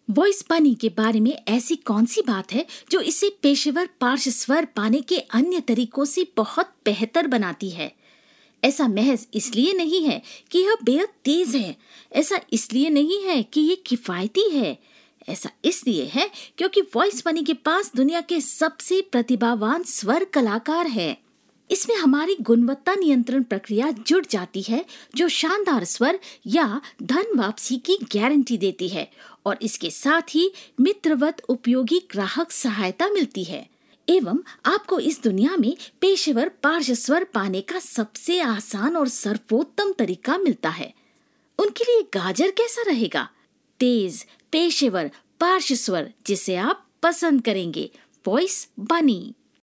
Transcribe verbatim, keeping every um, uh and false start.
Voice बनी के बारे में ऐसी कौन सी बात है जो इसे पेशेवर पार्श्व स्वर पाने के अन्य तरीकों से बहुत बेहतर बनाती है? ऐसा महज इसलिए नहीं है कि यह बेहद तेज है, ऐसा इसलिए नहीं है कि ये किफायती है, ऐसा इसलिए है क्योंकि वॉइस बनी के पास दुनिया के सबसे प्रतिभावान स्वर कलाकार है। इसमें हमारी गुणवत्ता नियंत्रण प्रक्रिया जुड़ जाती है जो शानदार स्वर या धन वापसी की गारंटी देती है और इसके साथ ही मित्रवत उपयोगी ग्राहक सहायता मिलती है एवं आपको इस दुनिया में पेशेवर पार्श्व स्वर पाने का सबसे आसान और सर्वोत्तम तरीका मिलता है। उनके लिए गाजर कैसा रहेगा? तेज पेशेवर पार्श्व स्वर जिसे आप पसंद करेंगे। वॉइस बनी।